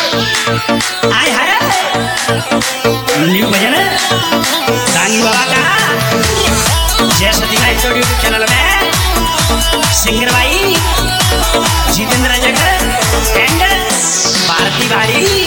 आय हाय न्यू भजन दानी बाबा का जय सती का यूट्यूब चैनल में सिंगर भाई जितेंद्र जगत एंड भारती बाड़ी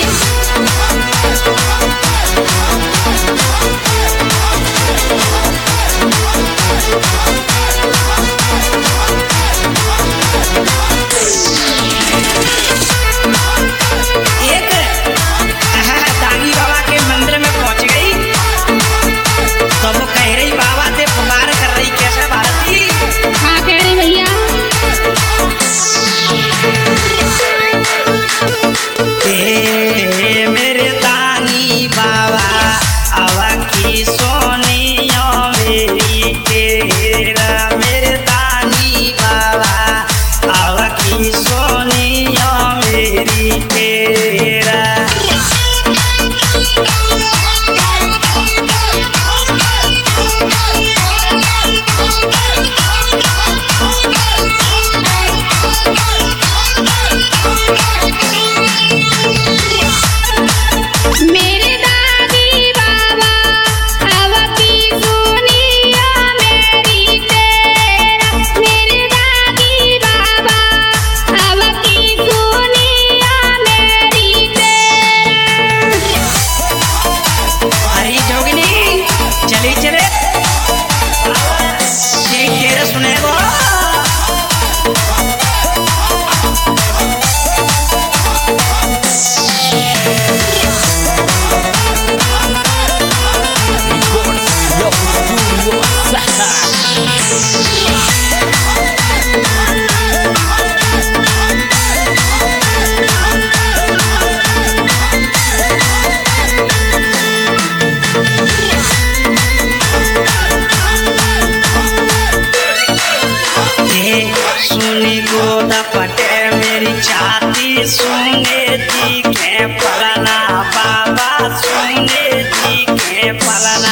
सुने जी के पलना बाबा सुने जी के पलना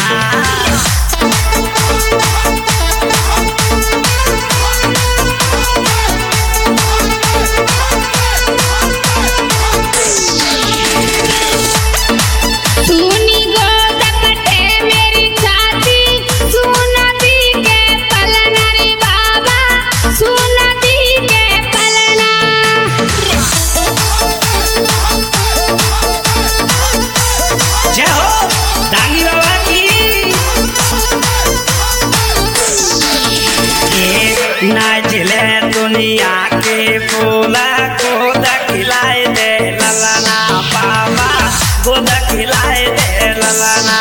नाचले दुनिया के फूला को खिलाए दे ललना बाबा गोद खिलाए दे ललना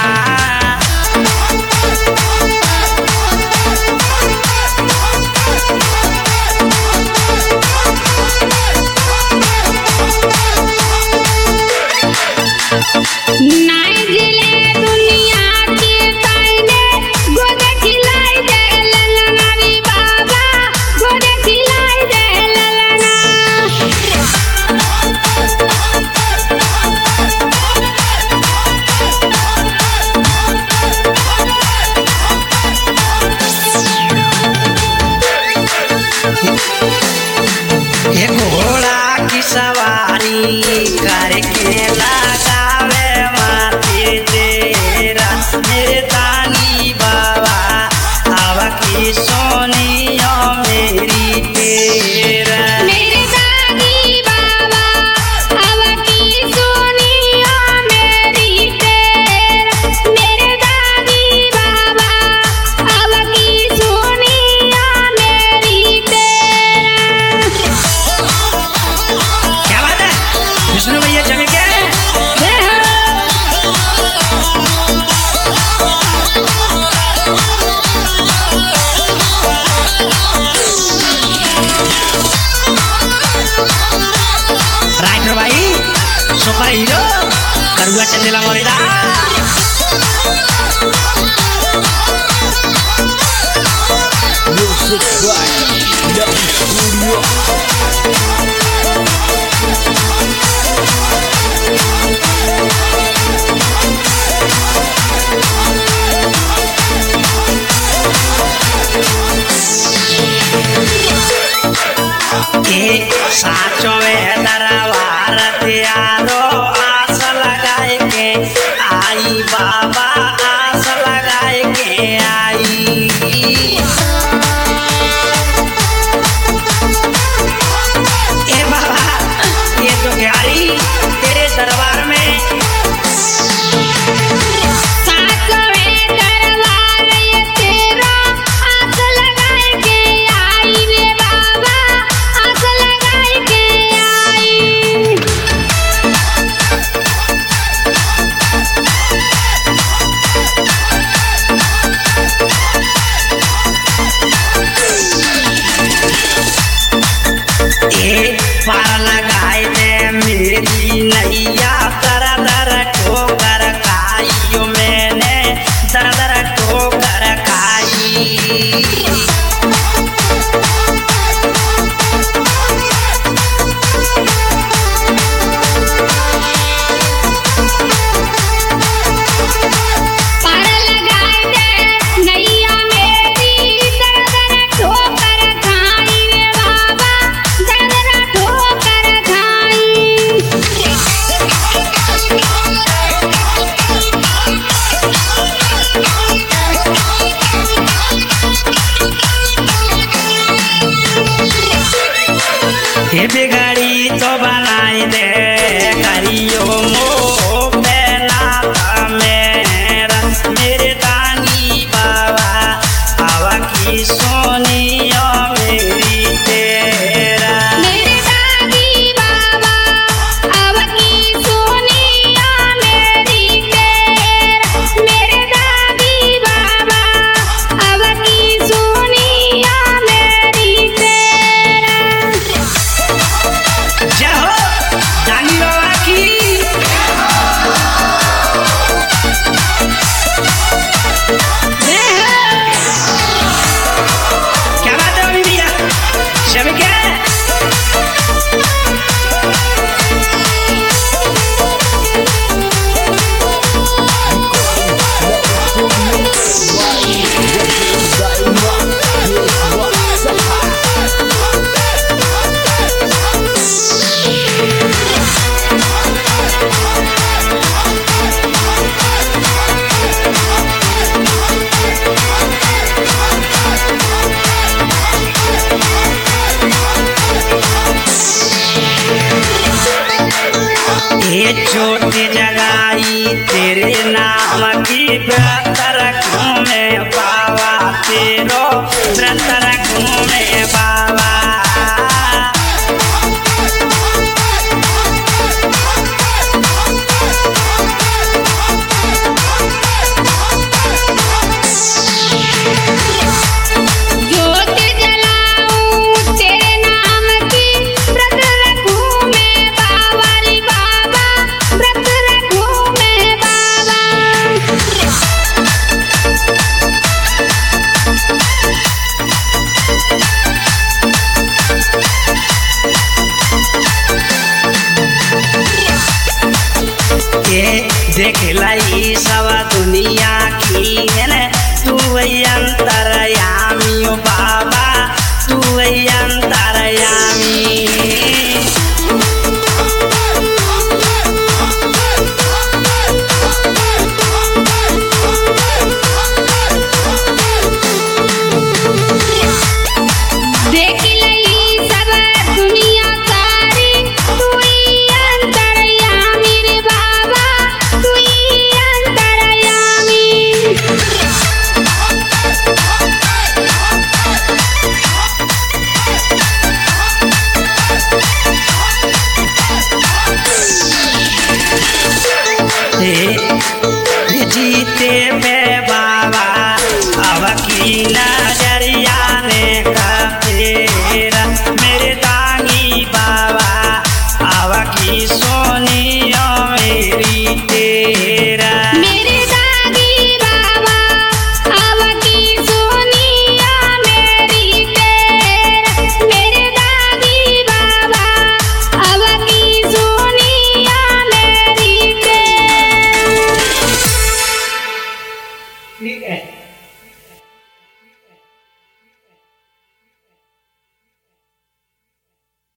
घोड़ा की सवारी करके लगावे माथे तेरा मेरे दानी बाबा अब की सोनिया मेरी तेरा मेरे दानी बाबा अब की सोनिया मेरी तेरा मेरे दानी बाबा अब की सोनिया मेरी तेरा। क्या बात है विष्णु भैया जमी क्या है राइटर भाई सुपर हीरो करुआ Chandela मोरेदा Music by Young Studio. साचो में दरबार बरतियारो आस लगाए के आई बाबा आस लगाए के आई। ए बाबा ये तो ग्यारी तेरे दरबार में पार लगाए दे मेरी नैया दर दर ठोकर खाइयो मैंने दर दर ठोकर खाई। ये बिगाड़ी तो बनाई दे करियो मो बेनाथ मेरा मेरे दानी बाबा हवा की सोनिया मेरी तेरा। मेरे दादी बाबा हवा की सोनिया मेरी तेरा। मेरे दादी बाबा हवा की सोनिया मेरी तेरा। जय हो दानी बाबा की। क्या बात है अभी भैया सभी क्या ये छोटी जगाई तेरे नाम की बेहतर घूमे बाबा तेरो बेहतर घूमे बाबा। ज्योत जलाऊं तेरे नाम की व्रत रखूं मैं बाबा रे बाबा व्रत रखूं मैं बाबा। ये देख लाई सब दुनिया की है